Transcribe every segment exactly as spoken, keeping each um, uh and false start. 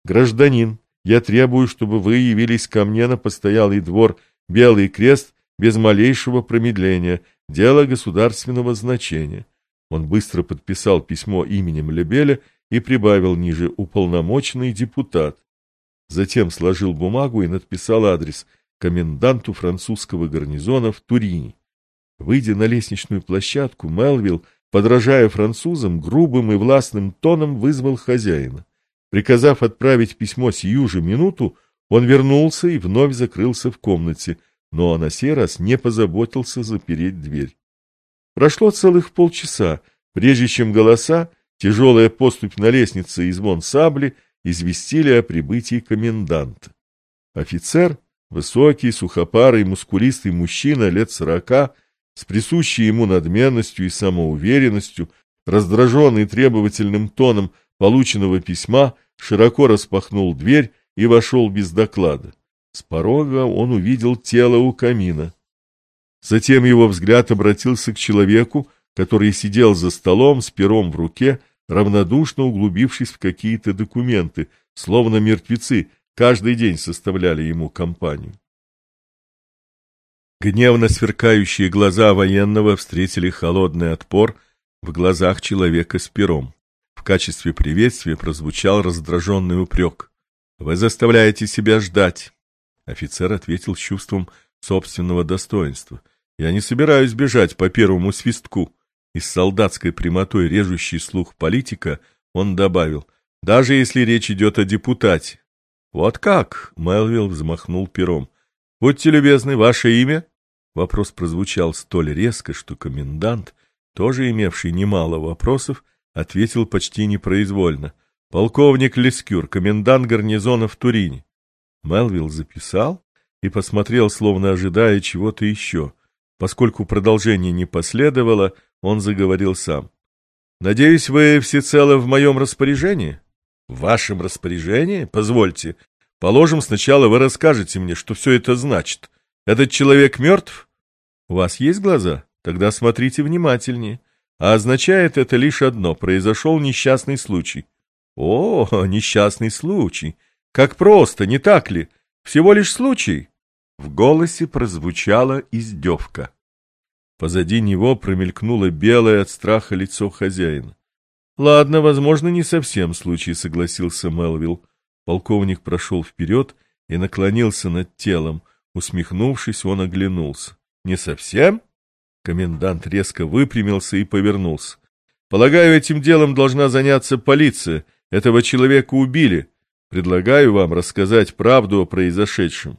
Гражданин, я требую, чтобы вы явились ко мне на постоялый двор Белый Крест без малейшего промедления. Дело государственного значения». Он быстро подписал письмо именем Лебеля и прибавил ниже «уполномоченный депутат». Затем сложил бумагу и надписал адрес коменданту французского гарнизона в Турине. Выйдя на лестничную площадку, Мелвилл, подражая французам, грубым и властным тоном вызвал хозяина. Приказав отправить письмо сию же минуту, он вернулся и вновь закрылся в комнате, но на сей раз не позаботился запереть дверь. Прошло целых полчаса, прежде чем голоса, тяжелая поступь на лестнице и звон сабли известили о прибытии коменданта. Офицер, высокий, сухопарый, мускулистый мужчина лет сорока, с присущей ему надменностью и самоуверенностью, раздраженный требовательным тоном полученного письма, широко распахнул дверь и вошел без доклада. С порога он увидел тело у камина. Затем его взгляд обратился к человеку, который сидел за столом с пером в руке, равнодушно углубившись в какие-то документы, словно мертвецы каждый день составляли ему компанию. Гневно сверкающие глаза военного встретили холодный отпор в глазах человека с пером. В качестве приветствия прозвучал раздраженный упрек. «Вы заставляете себя ждать». Офицер ответил с чувством собственного достоинства. «Я не собираюсь бежать по первому свистку». И с солдатской прямотой, режущей слух политика, он добавил: «Даже если речь идет о депутате». «Вот как?» — Мелвилл взмахнул пером. «Будьте любезны, ваше имя?» Вопрос прозвучал столь резко, что комендант, тоже имевший немало вопросов, ответил почти непроизвольно. «Полковник Лескюр, комендант гарнизона в Турине». Мелвилл записал и посмотрел, словно ожидая чего-то еще. Поскольку продолжение не последовало, он заговорил сам. «Надеюсь, вы всецело в моем распоряжении?» «В вашем распоряжении? Позвольте. Положим, сначала вы расскажете мне, что все это значит. Этот человек мертв? У вас есть глаза? Тогда смотрите внимательнее. А означает это лишь одно: произошел несчастный случай». «О, несчастный случай! Как просто, не так ли? Всего лишь случай?» В голосе прозвучала издевка. Позади него промелькнуло белое от страха лицо хозяина. «Ладно, возможно, не совсем случай», — согласился Мелвилл. Полковник прошел вперед и наклонился над телом. Усмехнувшись, он оглянулся. «Не совсем?» Комендант резко выпрямился и повернулся. «Полагаю, этим делом должна заняться полиция. Этого человека убили. Предлагаю вам рассказать правду о произошедшем».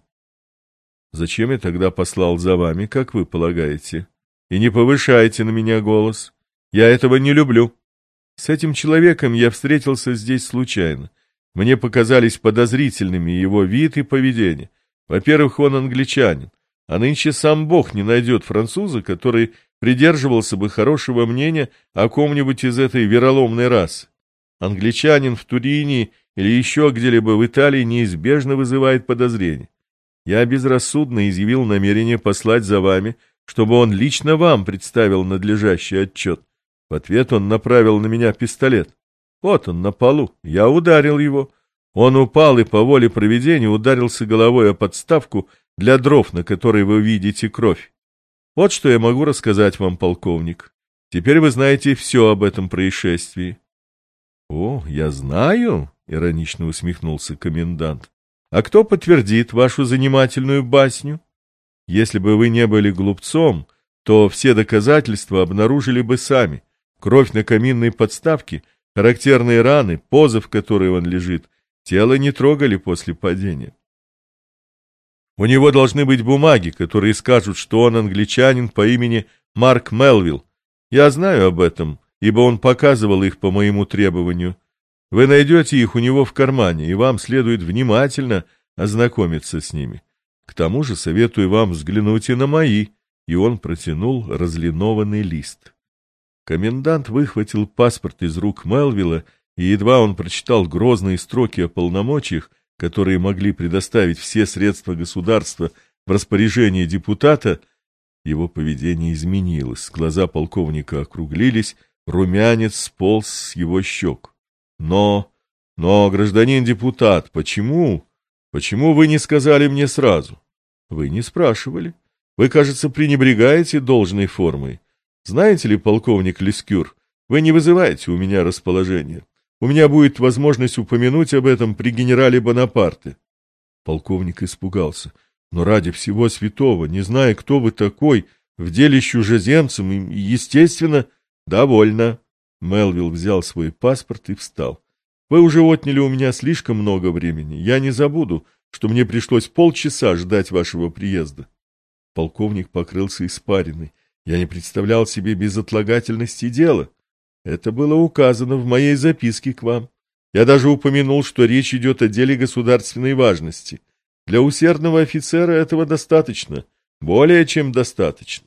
«Зачем я тогда послал за вами, как вы полагаете? И не повышайте на меня голос. Я этого не люблю. С этим человеком я встретился здесь случайно. Мне показались подозрительными его вид и поведение. Во-первых, он англичанин, а нынче сам Бог не найдет француза, который придерживался бы хорошего мнения о ком-нибудь из этой вероломной расы. Англичанин в Турине или еще где-либо в Италии неизбежно вызывает подозрения. Я безрассудно изъявил намерение послать за вами, чтобы он лично вам представил надлежащий отчет. В ответ он направил на меня пистолет. Вот он на полу. Я ударил его. Он упал и по воле провидения ударился головой о подставку для дров, на которой вы видите кровь. Вот что я могу рассказать вам, полковник. Теперь вы знаете все об этом происшествии». «О, я знаю», — иронично усмехнулся комендант. «А кто подтвердит вашу занимательную басню? Если бы вы не были глупцом, то все доказательства обнаружили бы сами. Кровь на каминной подставке, характерные раны, поза, в которой он лежит, тело не трогали после падения. У него должны быть бумаги, которые скажут, что он англичанин по имени Марк Мелвилл. Я знаю об этом, ибо он показывал их по моему требованию. Вы найдете их у него в кармане, и вам следует внимательно ознакомиться с ними. К тому же советую вам взглянуть и на мои». И он протянул разлинованный лист. Комендант выхватил паспорт из рук Мелвилла, и едва он прочитал грозные строки о полномочиях, которые могли предоставить все средства государства в распоряжение депутата, его поведение изменилось, глаза полковника округлились, румянец сполз с его щек. Но Но, гражданин депутат, почему? Почему вы не сказали мне сразу? Вы не спрашивали. Вы, кажется, пренебрегаете должной формой. Знаете ли, полковник Лескюр, вы не вызываете у меня расположения. У меня будет возможность упомянуть об этом при генерале Бонапарте. Полковник испугался. Но ради всего святого, не зная, кто вы такой, в деле с чужеземцем, естественно, довольно. Мелвилл взял свой паспорт и встал. Вы уже отняли у меня слишком много времени. Я не забуду, что мне пришлось полчаса ждать вашего приезда. Полковник покрылся испариной. Я не представлял себе безотлагательности дела. Это было указано в моей записке к вам. Я даже упомянул, что речь идет о деле государственной важности. Для усердного офицера этого достаточно, более чем достаточно.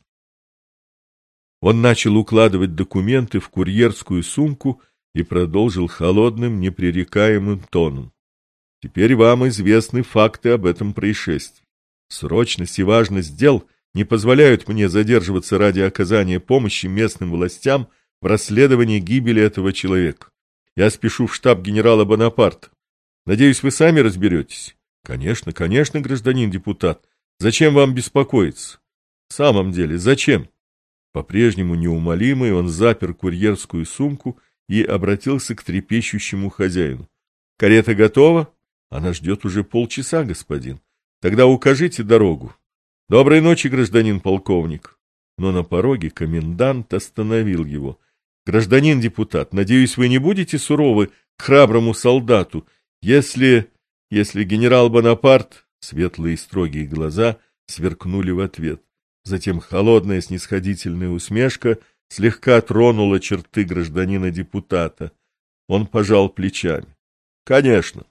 Он начал укладывать документы в курьерскую сумку и продолжил холодным, непререкаемым тоном. Теперь вам известны факты об этом происшествии. Срочность и важность дел не позволяют мне задерживаться ради оказания помощи местным властям в расследовании гибели этого человека. Я спешу в штаб генерала Бонапарта. Надеюсь, вы сами разберетесь. Конечно, конечно, гражданин депутат. Зачем вам беспокоиться? В самом деле, зачем? По-прежнему неумолимый он запер курьерскую сумку и обратился к трепещущему хозяину. Карета готова? Она ждет уже полчаса, господин. Тогда укажите дорогу. Доброй ночи, гражданин полковник. Но на пороге комендант остановил его. Гражданин депутат, надеюсь, вы не будете суровы к храброму солдату, если... если генерал Бонапарт... Светлые строгие глаза сверкнули в ответ. Затем холодная снисходительная усмешка слегка тронула черты гражданина депутата. Он пожал плечами. Конечно,